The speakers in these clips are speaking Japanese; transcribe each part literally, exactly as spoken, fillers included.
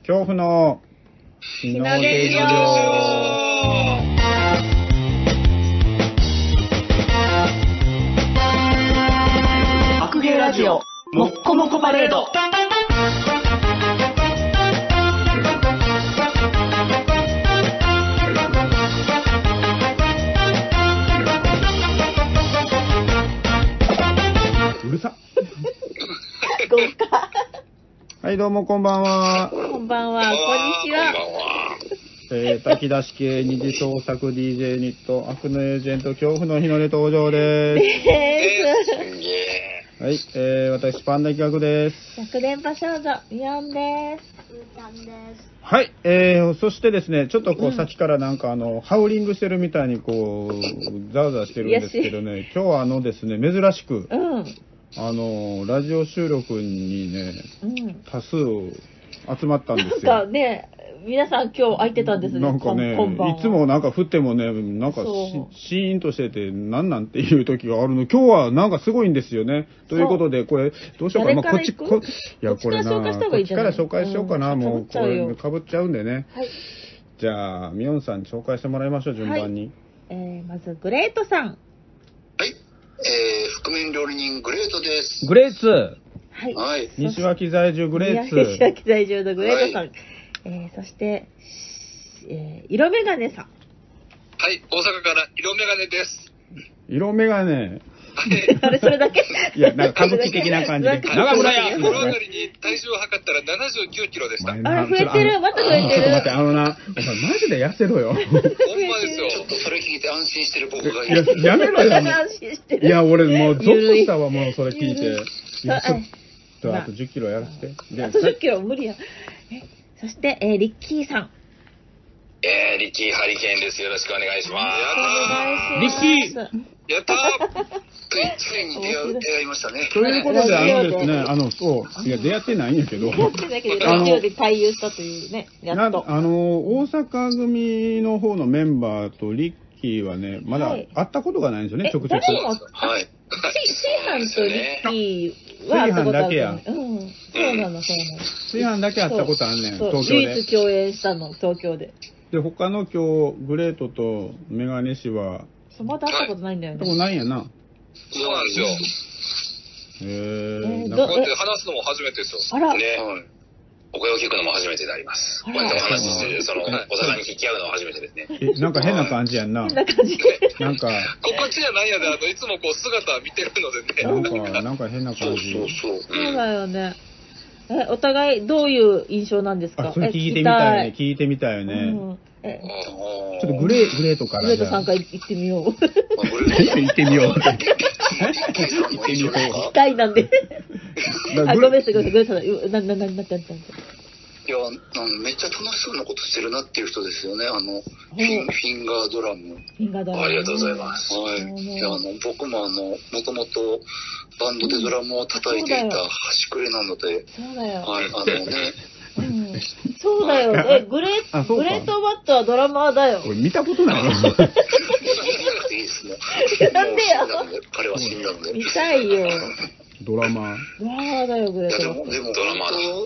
恐怖の日の出場。 白芸ラジオもっこもこパレード。 うるさ。 豪華。 はい、どうもこんばんは。 こんばんは。こんにちは。 えー、炊き出し系二次創作 ディージェー ニット悪のエージェント恐怖の日の出登場です。はい、えー、私パンダ企画です。 百連覇少女ミヨンです。うーちゃんです。 はい、えー、そしてですね、ちょっとこう、うん、さっきからなんかあのハウリングしてるみたいにこうザワザワしてるんですけどね、今日はあのですね珍しく、うん、あのラジオ収録にね、うん、多数集まったんですよ。 なんかね。皆さん今日空いてたんですね。 なんかね、いつもなんか降ってもね、なんかシーンとしてて、なんなんていう時があるの。今日はなんかすごいんですよね。ということで、これ、どうしようかな。まあ、こっち、こいや、これな、こっちから紹介しようかな。うん、もう、これ、かぶっちゃうんでね。はい。じゃあ、みおんさんに紹介してもらいましょう、順番に。はい、 えー、まず、グレートさん。はい。えー、覆面料理人、グレートです。 グレーツ。 はい。 はい。 西脇在住、グレーツ。 西脇在住のグレートさん。はい、えー、そして、えー、色眼鏡さん。 はい、大阪から色眼鏡です。 色眼鏡。 あれ、それだけいや、なんか歌舞伎的な感じで。 長村屋。風呂上がりに体重を測ったらななじゅうきゅうキロでした。 あれ、増えてる。また増えてる。 ちょっと待って、あのな、お前マジで痩せろよ。ほんまですよ。ちょっとそれ聞いて安心してる僕がいる。いや、やめろよ。 安心してる。 いや、俺もうゾッとしたわ、もうそれ聞いて。いや、ちょっと、あとじゅっキロやらせて。 あとじゅっキロ、無理や。そして、えー、リッキーさん。 えー、リッキーハリケーンです。よろしくお願いします。 リッキーやったーついに出会う、出会いましたね。 ということで、あのですね、あの、そう、いや、出会ってないんやけど。 出会ってないけど、ラジオで対応したというね、やっと。 あの、大阪組の方のメンバーとリッキーはね、まだ会ったことがないんですよね、直接。 はい。 炊飯とリッキーは炊飯だけや。 うん。そうなの、そうなの。 炊飯だけ会ったことあんねん、東京で。 唯一共演したの、東京で。 で、他の今日、グレートとメガネ氏は、 そう、まだ会ったことないんだよね。 とこないんやな。 そうなんですよ。 へぇー。 こうやって話すのも初めてですよ。 あら。 ね。お声を聞くのも初めてであります。こうやってお話しして、その、お互いに引き合うのは初めてですね。 え、なんか変な感じやんな。 変な感じ。 なんか。 心地やなんやで、あの、いつもこう姿見てるのでね。なんか、なんか変な感じ。 そうそうそう。 そうだよね。え、お互いどういう印象なんですか？ あ、それ聞いてみたいね。聞いてみたいよね。 え、 ちょっとグレー、グレートから。 グレートさんから行ってみよう。 行ってみよう。行ってみよう。 機械なんで。あ、ごめんなさい、ごめんなさい。な、な、な、な、な、な、な。 いや、あのめっちゃ楽しそうなことしてるなっていう人ですよね。あの、フィン、フィンガードラム。 フィンガードラム。 ありがとうございます。はい。いや、あの、僕もあの、もともとバンドでドラムを叩いていた端くれなので。 そうだよ。 はい、あのね。 そうだよ。え、グレー、グレートバットはドラマーだよ。 俺見たことないわ。 なんでや。彼は死んだんで。 見たいよ。 ドラマー。 ドラマーだよ、グレートバット。 でも、ドラマーだ。うん。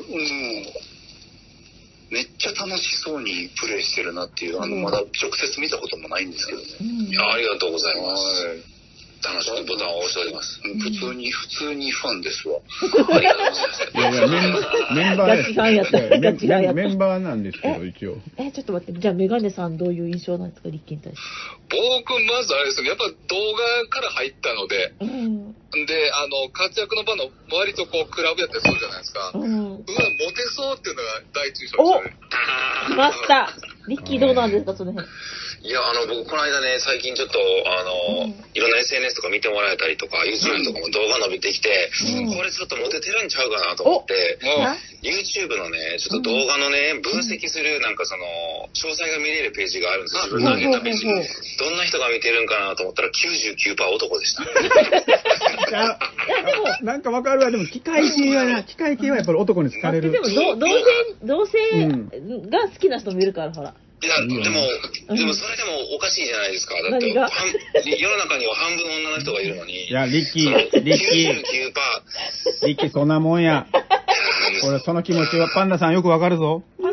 めっちゃ楽しそうにプレイしてるなっていう、あの、まだ直接見たこともないんですけどね。いや、ありがとうございます。楽しくボタンを押しております。普通に、普通にファンですわ。ありがとうございます。いやいや、 メンバーガチファンやった。ガチファンやった。 メンバーなんですけど、一応。 え、ちょっと待って、じゃあメガネさんどういう印象なんですか、リッキーに対して。 僕、まずあれですね、やっぱ動画から入ったので、うん、で、あの、活躍の場の割とこう、クラブやったりするじゃないですか。うん、うわ、モテそうっていうのが第一印象でしたね。 お、来ました。リッキーどうなんですか、その辺。 いや、あの、僕、この間ね、最近ちょっと、あの、うん、いろんな エスエヌエス とか見てもらえたりとか、YouTube とかも動画伸びてきて、うん、これちょっとモテてるんちゃうかなと思って、YouTube のね、ちょっと動画のね、分析する、なんかその、詳細が見れるページがあるんですよ。自分の上げたページ。どんな人が見てるんかなと思ったら、きゅうじゅうきゅうパーセント 男でした。 いや、なんかわかるわ。でも、機械系はな、機械系はやっぱり男に好かれる。 でも、同性、同性が好きな人もいるから、ほら。 いや、でも、でもそれでもおかしいじゃないですか。だって、世の中には半分女の人がいるのに。 いや、リッキー、リッキー。 きゅうじゅうきゅうパーセント。 リッキー、そんなもんや。俺、その気持ちはパンダさんよくわかるぞ。 パン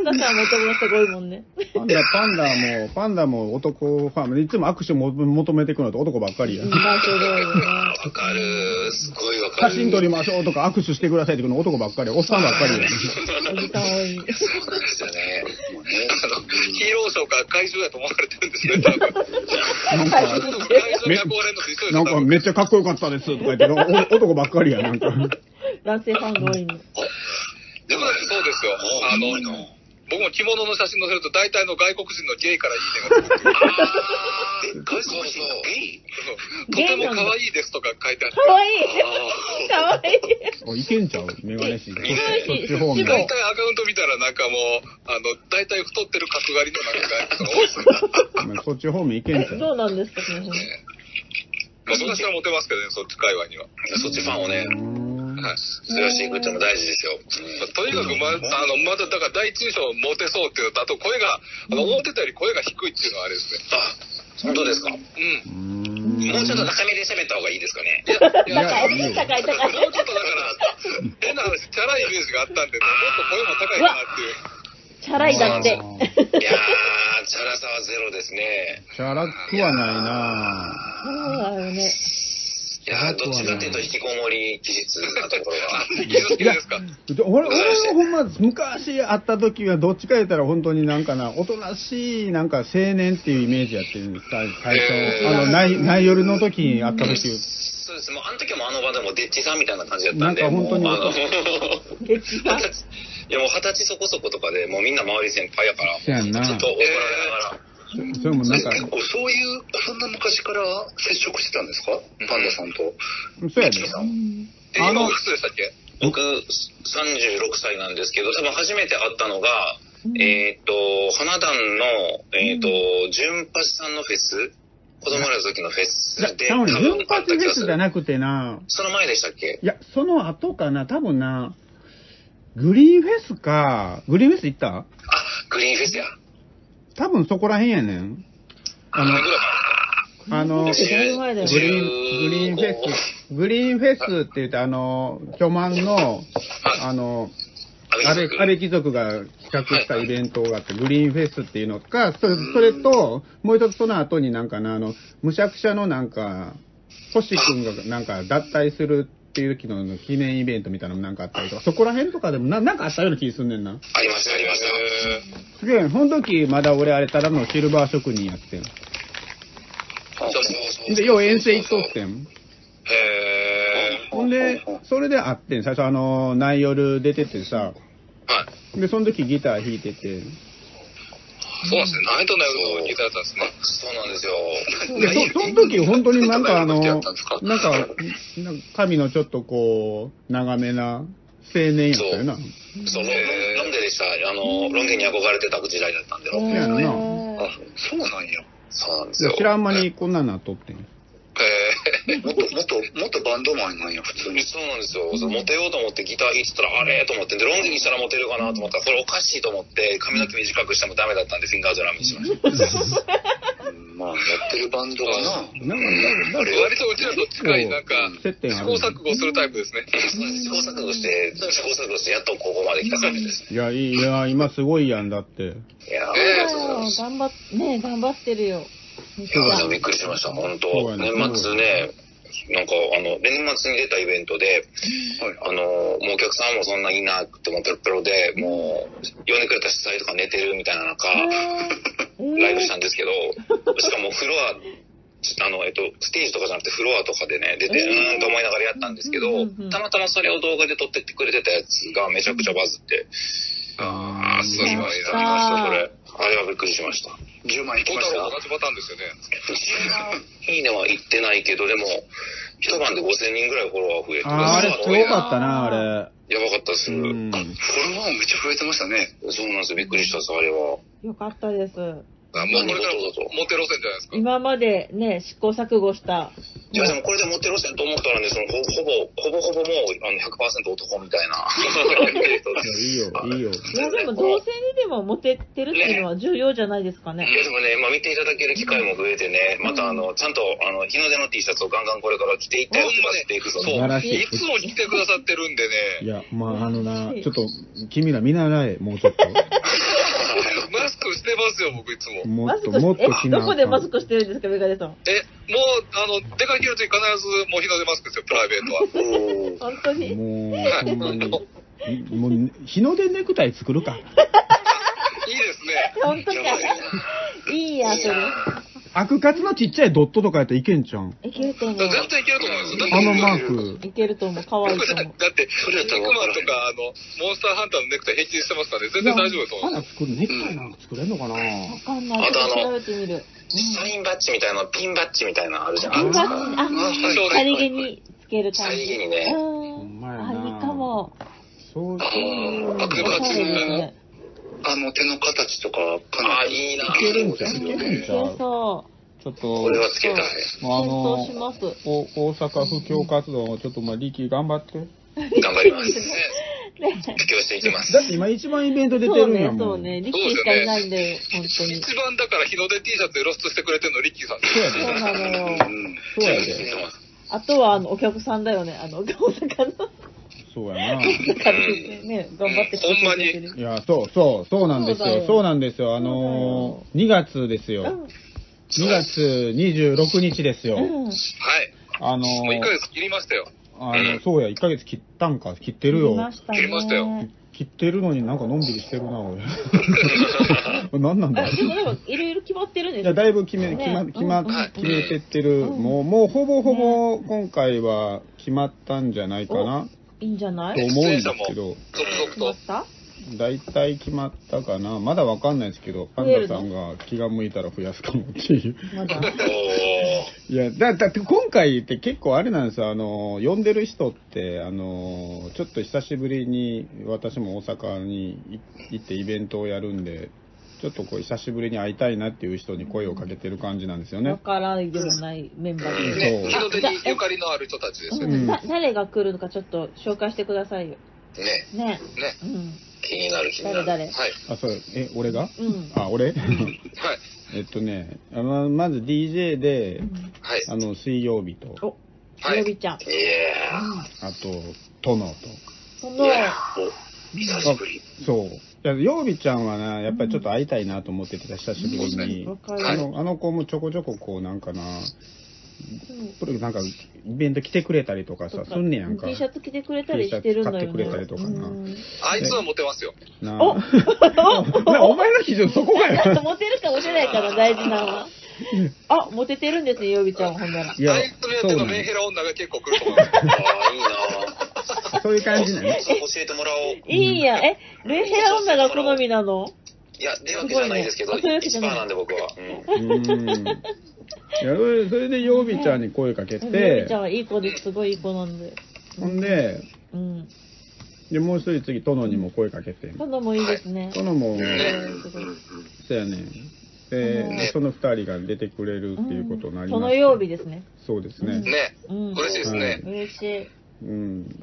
ンダさんも男の人が多いもんね。 パンダ、パンダも、パンダも男ファン、いつも握手も求めてくるのと男ばっかりや。 まあ、すごいよね。 わかる。すごいわかる。 写真撮りましょうとか握手してくださいってくるの男ばっかりや。おっさんばっかりや。 おじさん多い。 そうなんですよね。あの、ヒーローショーか怪獣やと思われてるんですね、多分。 なんか、 怪獣に憧れるのと一緒ですなんかめっちゃかっこよかったですとか言って、お男ばっかりや、なんか。 男性ファンが多いの。 でもだってそうですよ。あの、僕も着物の写真載せると大体の外国人のゲイからいいねが出てくる。 外国人のゲイ？ とても可愛いですとか書いてあって。 かわいい。かわいい。 お、いけんちゃうメガネ師。そっち方面。 大体アカウント見たらなんかもう、あの、大体太ってる角刈りのなんか人が多いですよ。 そっち方面いけんちゃう。 そうなんですかね。 まあ、昔からモテますけどね、そっち界隈には。 そっちファンをね、 はい。 増やしていくってのも大事ですよ。 まあ、とにかくま、あの、まだ、だから第一印象モテそうっていうのと、あと声が、あの、思ってたより声が低いっていうのはあれですね。 あ、本当ですか？ うん。 もうちょっと高めで喋った方がいいですかね。 いや、 高い、高い、高い。 もうちょっとだから、変な話、チャラいイメージがあったんで、もっと声も高いかなっていう。 チャラいだって。 いやー、チャラさはゼロですね。 チャラくはないなそうだよね。 いやー、どっちかっていうと引きこもり気質なところが。 好きですか？ 俺、俺はほんま、昔会った時はどっちか言ったら本当になんかな、おとなしい、なんか青年っていうイメージやってるんです、最初。あの、内、内夜の時に会った時。 そうです。もうあの時もあの場でもデッチさんみたいな感じだったんで。 なんか本当に。 あのデッチさん。 いやもう二十歳そこそことかで、もうみんな周り先輩やから、 そうやんなちょっと怒られながら。 それもなんか。 結構そういう、そんな昔から接触してたんですか？パンダさんと。 そうやで。 え、今おいくつでしたっけ？ 僕、さんじゅうろくさいなんですけど、多分初めて会ったのが、えっと、花壇の、えっと、純八さんのフェス子供らの時のフェスで。 多分ね、純八フェスじゃなくてな。 その前でしたっけ？ いや、その後かな、多分な、グリーンフェスか、グリーンフェス行った？ あ、グリーンフェスや。 多分そこら辺やねん。あの、あの、グリーン、グリーンフェス、グリーンフェスって言って、あの、巨万の、あの、安倍、安倍貴族が企画したイベントがあって、グリーンフェスっていうのか、それ、それと、もう一つその後になんかな、あの、むしゃくしゃのなんか、星くんがなんか脱退するっていう時の記念イベントみたいなのもなんかあったりとか、そこら辺とかでもな、なんかあったような気すんねんな。 ありました、ありました。 すげえ、その時まだ俺あれただのシルバー職人やってん。 そうそうそう。 で、よう遠征行っとってん。 へー。 ほんで、それで会ってん。最初あの、内夜出ててさ。 はい。 で、その時ギター弾いてて。 そうなんですね。ナイトの夜のギターだったんですね。 そうなんですよ。 で、そ、その時本当になんかあの、なんか、なんか髪のちょっとこう、長めな青年やったよな。 そう、ロンロン毛でした。あの、ロン毛に憧れてた時代だったんで、ロン毛。 そうやな。 あ、そうなんや。 そうなんですよ。 知らん間にこんなになっとってん。 へもっと、もっと、もっとバンドマンなんや、普通に。 そうなんですよ。そうモテようと思ってギター弾いてたら、あれと思って、で、ロン毛にしたらモテるかなと思ったら、これおかしいと思って、髪の毛短くしてもダメだったんで、フィンガードラムにしました。 うんまあ、やってるバンドがな。 なんか、なんか、 割とうちらと近い、なんか、 接点試ある。 行錯誤するタイプですね。 そうです。試行錯誤して、試行錯誤して、やっとここまで来た感じです。 いや、いい、いや、今すごいやんだって。 いやー、 えーそうだよ。頑張っ、ね頑張ってるよ。 いやーびっくりしました、本当。年末ね、なんか、あの、年末に出たイベントで、あの、もうお客さんもそんないなくてもペロペロで、もう、呼んでくれた主催とか寝てるみたいな中、ライブしたんですけど、しかもフロア、あの、えっと、ステージとかじゃなくてフロアとかでね、出て、うーんと思いながらやったんですけど、たまたまそれを動画で撮ってってくれてたやつがめちゃくちゃバズって、 あー、すごいな。 見ました、それ。あれはびっくりしました。 じゅうまんいき小ました太郎同じパターンですよね。 いいねは言ってないけど、でも、一晩でごせんにんぐらいフォロワー増えて、 あー、あれすごかったな、あれ。 やばかったです。 うん。 フォロワーもめっちゃ増えてましたね。 そうなんですよ。びっくりしたです、あれは。 よかったです。 あ、もうこれからモテ路線じゃないですか。 今までね、試行錯誤した。 いや、でもこれでモテ路線と思ったらね、そのほほぼ、ほぼほぼもうあの ひゃくパーセント 男みたいな。 いいよ、いいよ。 いや、でも同性にでもモテてるっていうのは重要じゃないですかね。 いや、でもね、まあ見ていただける機会も増えてね、またあの、ちゃんとあの、日の出の T シャツをガンガンこれから着ていったやつがしていくぞ。 そう。いつも着てくださってるんでね。 いや、まああのな、ちょっと、君ら見習え、もうちょっと。 マスクしてますよ、僕いつも。 もっともっとしな。どこでマスクしてるんですか、メガネさん。 え、もう、あの、出かけるとき必ず、もう日の出マスクですよ、プライベートは。 本当にもう、ほんまに。もう、日の出ネクタイ作るか。 いいですね。 本当か。いいや、それ。 悪活のちっちゃいドットとかやったらいけんちゃん。 いけると思う。 全然いけると思いますよ。 あのマーク。 いけると思う。かわいいと思う。 だって、それやったら肉マンとか、あの、モンスターハンターのネクタイ平気してますからね、全然大丈夫だと思う。 花作る、ネクタイなんか作れんのかな。わかんない。ちょっと調べてみる。 サインバッジみたいな、ピンバッジみたいなのあるじゃん。 ピンバッジ、あ、さりげにつける感じ。 さりげにね。 うん。あ、いいかも。 そうそう。あ、あの、手の形とか、かなり。 いいな。 いけるんじゃん。いけるんじゃん。 そう。 ちょっと、 これはつけたい。 あの、 しますお大阪布教活動をちょっと、まあ、力頑張って。 頑張ります。布教していきます。 だって今一番イベント出てるんやもん。 そうね、リッキーしかいないんだよ、本当に。 一番だから日の出 T シャツで露出してくれてるのリッキーさん。 そうやで。 そうなのよ。 そうやで。 あとは、あの、お客さんだよね、あの、大阪の。 そうやな。 ね、頑張ってほんまに。 いや、そうそう、そうなんですよ。そうなんですよ。あのー、にがつですよ。にがつにじゅうろくにちですよ。はい。あのー、 もういっかげつ切りましたよ。 あの、そうや、いっかげつ切ったんか、切ってるよ。 切りましたね。 切りましたよ。 切ってるのになんかのんびりしてるな、俺。何なんだでもでも、いろいろ決まってるんですいや、だいぶ決め、決ま、決ま、決めてってる。もう、もうほぼほぼ今回は決まったんじゃないかな。 いいんじゃないと思うんですけど。 続々と。 大体決まったかな。まだわかんないですけど、パンダさんが気が向いたら増やすかもっていう。 まだいや、だ、だって今回って結構あれなんですよ。あの、呼んでる人って、あの、ちょっと久しぶりに私も大阪に行ってイベントをやるんで、ちょっとこう久しぶりに会いたいなっていう人に声をかけてる感じなんですよね。 わからないでもないメンバーですね。日の出にゆかりのある人たちですよね。 うん、誰が来るのかちょっと紹介してくださいよ。 ね。 ね。 ね。 うん。 気になる気になる。 誰誰？ はい。 あ、そう、え、俺が？ うん。 あ、俺？はい。 えっとね、ままず ディージェー で、 はい。 あの、水曜日と。 お、水曜日ちゃん。 いやあと、殿と。 殿。 久しぶり。 そう。いや、曜日ちゃんはな、やっぱりちょっと会いたいなと思っててた、久しぶりに。あの、あの子もちょこちょここう、なんかな、これなんか、イベント来てくれたりとかさ、すんねやんか。 T シャツ着てくれたりしてるんだよね。 買ってくれたりとかな。 あいつはモテますよ。 なあ。お前の基準そこかよ。 モテるかモテないかの大事なのは。あ、モテてるんですね、曜日ちゃん、ほんなら。 あいつのやってのメンヘラ女が結構来ると思います。 ああ、いいなそういう感じなの。 教えてもらおう。 いいや、え、メンヘラ女が好みなの？ いや、ってわけじゃないですけど、いちパーセントなんで僕は。 うん。いや、それで曜日ちゃんに声かけて。 曜日ちゃんはいい子です、すごいいい子なんで。 ほんで、 うん。 で、もう一人次、殿にも声かけて。 殿もいいですね。 殿も、そうやね。で、その二人が出てくれるっていうことになりました。 その曜日ですね。 そうですね。 ね。嬉しいですね。 嬉しい。 うん。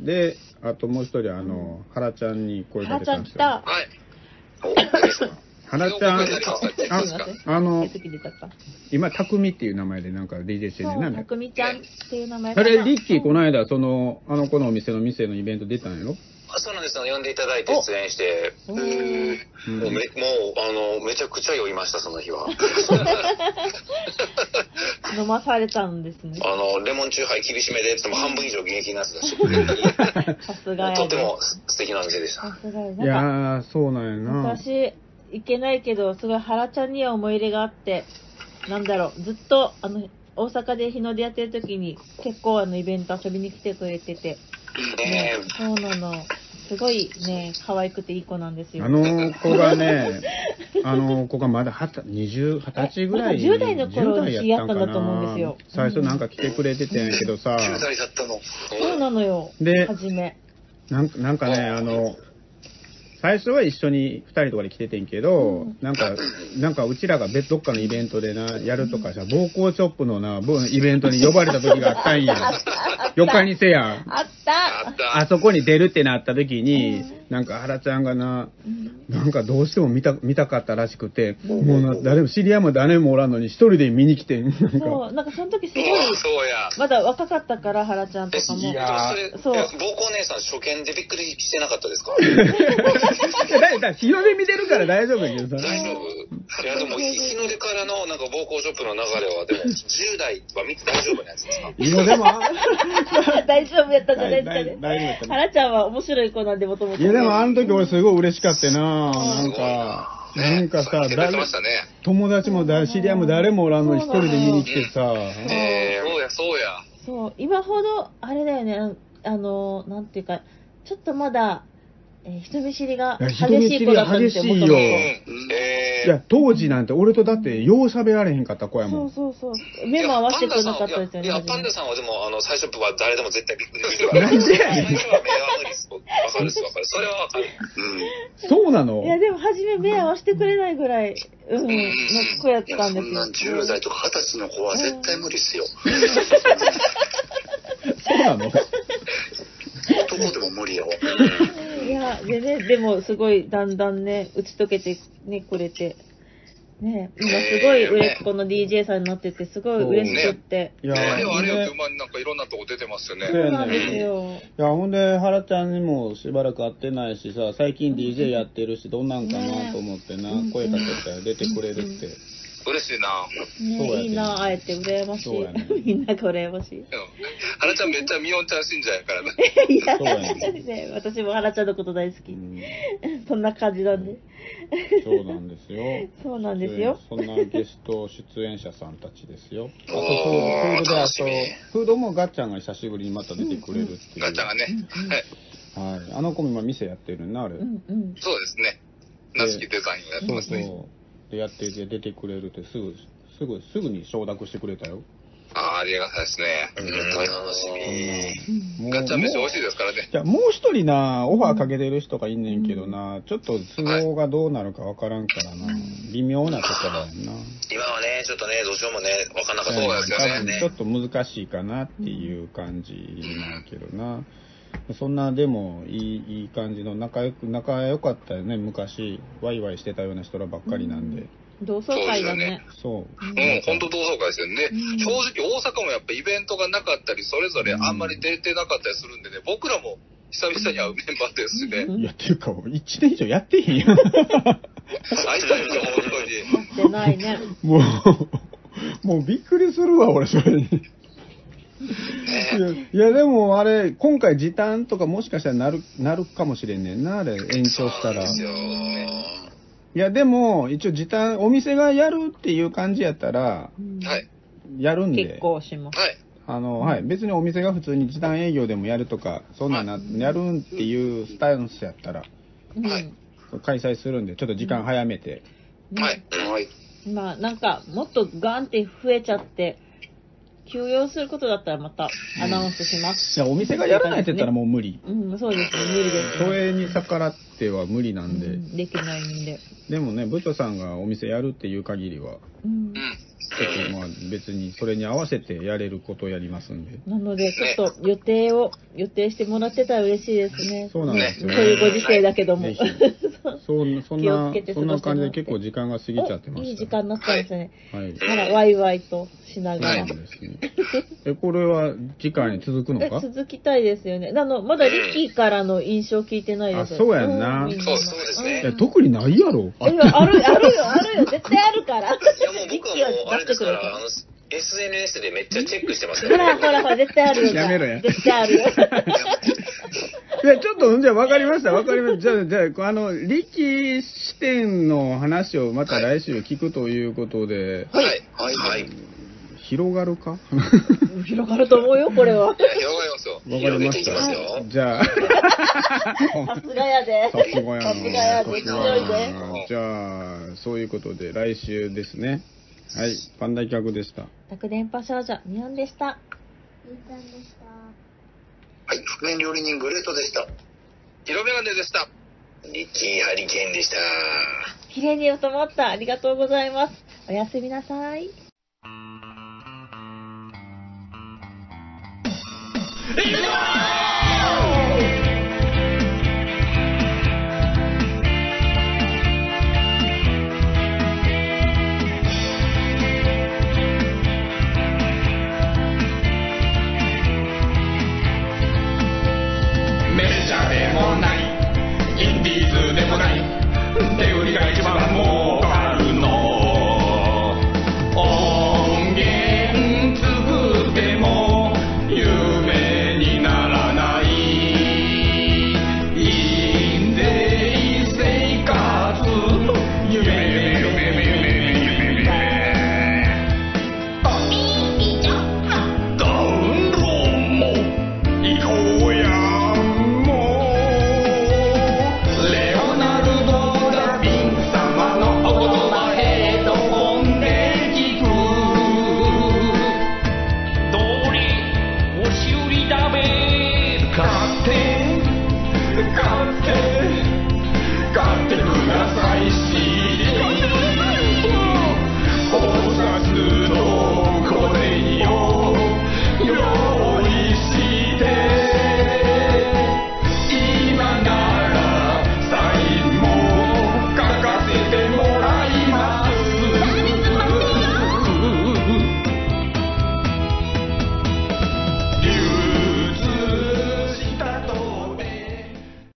で、あともう一人、あの、原ちゃんに声かけたんですよ。 原ちゃん来た。はい。 原ちゃん、あの、 出た今、たくみっていう名前でなんか ディージェー してるね。 たくみちゃんっていう名前あれ、リッキーこの間、その、あの子のお店の店のイベント出たんやろ？ あ、そうなんですよ。呼んでいただいて出演して、もうめ、もう、あの、めちゃくちゃ酔いました、その日は。 飲まされたんですね。 あの、レモンチューハイ厳しめで、っても半分以上現役なやつだし。 さすがや。 とても素敵なお店でした。 さすがや。 いやー、そうなんやな。 私、行けないけど、すごい原ちゃんには思い入れがあって、なんだろう、ずっと、あの、大阪で日の出やってる時に、結構あの、イベント遊びに来てくれてて。ね、そうなの。すごいね、可愛くていい子なんですよ。 あの子がね、あの子がまだはた、にじゅう、はたちぐらい。 じゅう代の頃に知り合ったんだと思うんですよ。 最初なんか来てくれててんやけどさ。 じゅう代だったの。 そうなのよ。 で、 はじめ。 なんか、なんかね、あの、 最初は一緒に二人とかで来ててんけど、 うん、 なんか、なんかうちらが別どっかのイベントでな、やるとかさ、暴行チョップのな、イベントに呼ばれた時があったんや。よかにせや。 あったあそこに出るってなった時に、なんか原ちゃんがな、なんかどうしても見た、見たかったらしくて、もうな、誰も知り合いも誰もおらんのに一人で見に来てん。なんかそう、なんかその時すごい、 そうや。 まだ若かったから、原ちゃんとかも。 いやー、 そう。 暴行姉さん初見でびっくりしてなかったですか？ だだ日の出見てるから大丈夫やけどさ。 大丈夫？いやでも日の出からのなんか暴行ショップの流れはでもじゅう代は見て大丈夫なやつですか？ 日の出も大丈夫やったじゃないですかね。 大丈夫やったね。 原ちゃんは面白い子なんでもともと。 いやでもあの時俺すごい嬉しかったな。なんか、なんかさ、友達もだ知り合いも誰もおらんのに一人で見に来てさ。 えー、そうやそうや。 そう、今ほどあれだよね、あのなんていうかちょっとまだ。えー、人見知りが激しい子だったんですよ。 激しいよ。いや、当時なんて俺とだってよう喋られへんかった子やもん。 そうそうそう。目も合わせてくれなかったですよね。 いや、パンダさんはでも、あの、最初は誰でも絶対びっくりするわ。 なんでやねん。 最初は目は無理です。わかるです、わかる。それはわかる。 うん。そうなの？ いや、でも初め目合わせてくれないぐらい、うん、の子やったんですよ。 そんなじゅう代とかはたちの子は絶対無理っすよ。 そうなの？ 男でも無理よ。 いや、でね、でもすごいだんだんね、打ち解けてね、くれて、ね、今すごい売れっ子の ディージェー さんになってて、すごい嬉しくって。 いや、 あれよあれよって、まあなんかいろんなとこ出てますよね。 そうなんですよ。 いや、ほんで、原ちゃんにもしばらく会ってないしさ、最近 ディージェー やってるし、どんなんかなと思ってな、声かけたら出てくれるって。 嬉しいな。 ね、いいな、会えて羨ましい。ね、みんなが羨ましい。 原ちゃんめっちゃみおんちゃん信者やからな。 いや、そうやね。私も原ちゃんのこと大好き。うん、そんな感じなんで。 そうなんですよ。 そうなんですよ。 そんなゲスト出演者さんたちですよ。あとフードで、あとフードもガッチャンが久しぶりにまた出てくれるっていう。 ガッチャンがね。 はい。はい。あの子も今店やってるな、あれ。 うんうん、 そうですね。なしきデザインをやってますね。そうそう。 でやってて出てくれるってすぐすぐすぐに承諾してくれたよ。 ああ、ありがたいですね。 うん、大楽しみ。ガッチャン飯美味しいですからね。 じゃあもう一人なオファーかけてる人がいんねんけどな、うん、ちょっと都合がどうなるかわからんからな、はい、微妙なところやんな。 今はねちょっとねどうしようもねわかんなかったそうですよね。 多分ちょっと難しいかなっていう感じなんけどな。そんなでもいいいい感じの仲良く仲良かったよね。昔ワイワイしてたような人らばっかりなんで、 うん、同窓会だね。 そう、 うん、本当同窓会ですよね、うん、正直大阪もやっぱイベントがなかったりそれぞれあんまり出てなかったりするんでね、僕らも久々に会うメンバーですしね、うん、 いやっていうかいちねん以上やってへんやん。 会いたいですよ本当に。 やってないね。 もうもうびっくりするわ俺それに。いやでもあれ今回時短とかもしかしたらなるなるかもしれんねんな、あれ延長したら。いやでも一応時短お店がやるっていう感じやったら、うん、やるんで結構します。 はい。 あのはい別にお店が普通に時短営業でもやるとかそんなな、はい、やるっていうスタンスやったら、 はい、 開催するんでちょっと時間早めて。 うん、はいはい。まあなんかもっとガンって増えちゃって。休養することだったらまたアナウンスします。 いやお店がやらないって言ったらもう無理。 うん、そうですね、無理です、ね。 それに逆らっては無理なんで。うん、 できないんで。 でもね、部長さんがお店やるっていう限りは、うん、ちょっとまあ別にそれに合わせてやれることをやりますんで。 なのでちょっと予定を予定してもらってたら嬉しいですね。 そうなんですよね。 そういうご時世だけども。 そんそんなそんな感じで結構時間が過ぎちゃってました。 いい時間になったんですね。 はい。 あらワイワイとしながら。 そうですね。えこれは次回に続くのか？ 続きたいですよね。あのまだリッキーからの印象聞いてないです。 あ、そうやんな。 そうそうですね。 いや特にないやろ。 あるあるよあるよ絶対あるから。いやもう僕はもうあれですからあの。エスエヌエス でめっちゃチェックしてますかほらら、ね。 ほらほら、絶対あるよ。 やめろや。 絶対あるよ。いや、 ちょっと、じゃあ分かりました、分かりました。じゃあ、じゃあ、あの、力視点の話をまた来週聞くということで。 はい。はい。はい。 広がるか広がると思うよ、これは。 広がりますよ。 分かりました。じゃあ。 さすがやで。 さすがやな。 さすがやで。強いで。 じゃあ、そういうことで、来週ですね。はい、パンダ客でした。 宅電波少女、ミオンでした。 ゆうちゃんでした。 はい、覆面料理人グレートでした。 色眼鏡でした。 リッキーハリケーンでした。 綺麗に収まった。ありがとうございます。おやすみなさい。 いくぞー